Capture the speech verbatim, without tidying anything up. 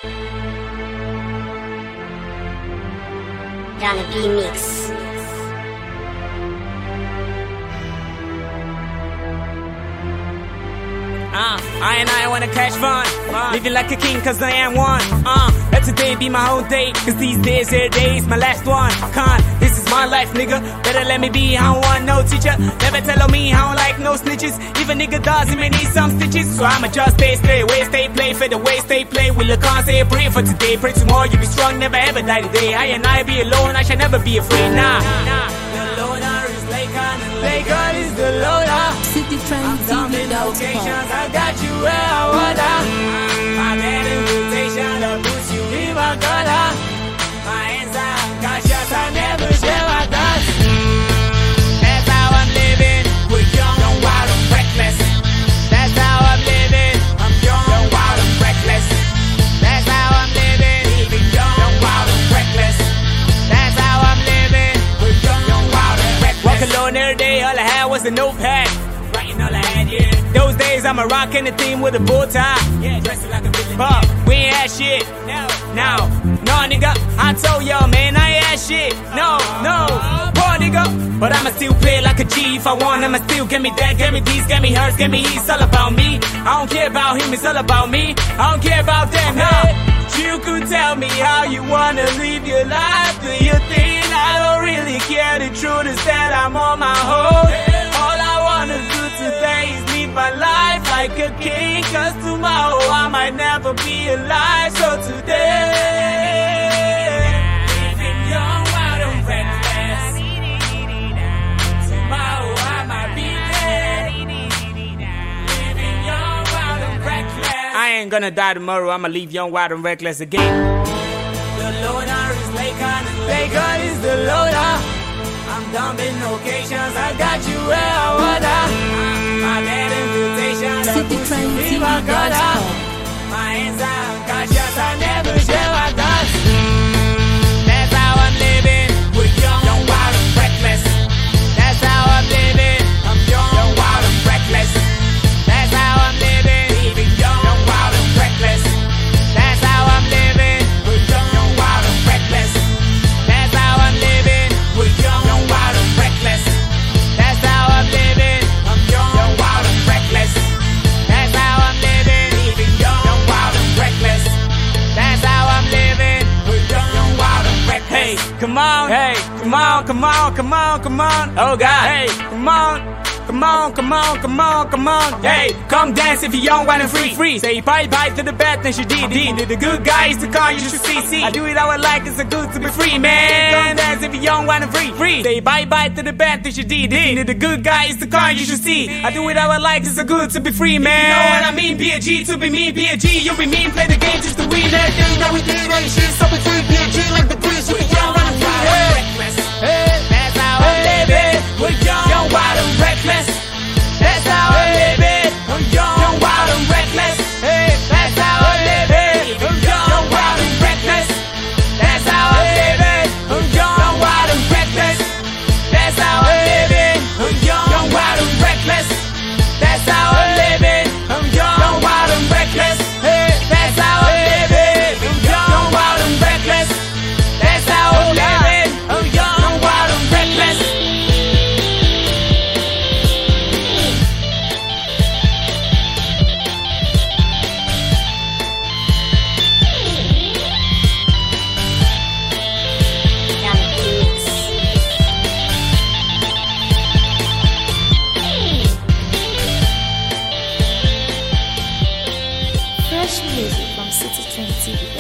Gonna be mix. Uh, I and I wanna catch fun, fun. Living like a king cause I am one. Uh, let today be my whole day, cause these days are days my last one. Con, this is my life, nigga. Better let me be, I don't want no teacher. Never tell on me, I don't like no snitches. Even nigga does, he may need some stitches. So I'ma just stay straight, way stay play, fade away, stay play. Will look on, say a prayer for today. Pray tomorrow you be strong, never ever die today. I and I be alone, I shall never be afraid. Nah, nah. The loner is Lakon, and Lakon is the loner. City Trend T V dot com. I got you where I wanna. My bad invitation to put you in my color. My hands are cautious, I never share my thoughts. That's how I'm living. We're young, young, wild and reckless. That's how I'm living. I'm young, young, wild and reckless. That's how I'm living. Even young, young, wild and reckless. That's how I'm living. We're young, young, wild and reckless. Walk alone every day, all I had was a notepad. Writing all I had, yeah. Those days I'm a rock in the theme with a bow tie. Yeah, dressing like a villain. But we ain't had shit. No, no, no, nigga. I told y'all, man, I ain't had shit. No, no, poor nigga. But I'ma still play like a G if I want. I'ma still get me that, get me these, get me hers, get me east. It's all about me. I don't care about him, it's all about me. I don't care about them, nah. You could tell me how you wanna live your life. Do you think I don't really care? The truth is that I'm on my own. All I wanna do today is live my life like a king. Cause tomorrow I might never be alive. So today, living young, wild and reckless. Tomorrow I might be dead. Living young, wild and reckless. I ain't gonna die tomorrow, I'ma leave young, wild and reckless again. The loner is Lakon, and Lakon is the loner. I'm dumping occasions, I got you where I wanna. My bad invitation to push you in my color. My hands are cautious, I never share my thoughts. That's how I'm living. We're young, young, wild and reckless. That's how I'm living. I'm young, young, wild and reckless. That's how I'm living. Even young, young, wild and reckless. That's how I'm living. We're young, young, wild and reckless. That's how I'm living. We're young, young, wild and reckless. That's how I'm living. I'm young, young, wild and reckless. That's how I'm living. Even young, young, wild and reckless. That's how I'm living. We're young, young, wild and reckless. Hey, come on, hey, come on, come on, come on, come on. Oh God, hey, come on. Come on, come on, come on, come on. Hey, come dance if you're young, wild and free. Free. Say bye bye to the bad things you did. did. The good guys, the car you should see. See. I do it how I like, it's a good to be free, man. Come dance if you're young, wild and free. Free. Say bye bye to the bad things you did. did. The good guys, the car you should see. I do it how I like, it's a good to be free, man. You know what I mean? Be a G to be me, be a G. You be mean, play the game just to win. Everything that we did, ain't shit. So between be a G like the breeze. We're young, wild and free. Hey, that's how I'm living. We're young, young, wild and reckless. That's how I'm living. I'm young, young, wild and reckless. Hey, that's how I'm living. I'm young, young, wild and reckless. That's how I'm living. I'm young, young, wild and reckless. That's how I'm living. I'm young, young, wild and reckless. That's how I'm living. I'm young, young, wild and reckless. Hey, that's how I'm living. I'm young, young, wild and reckless. That's how I'm living. I'm young, young, wild and reckless. Fresh music from City Trend T V.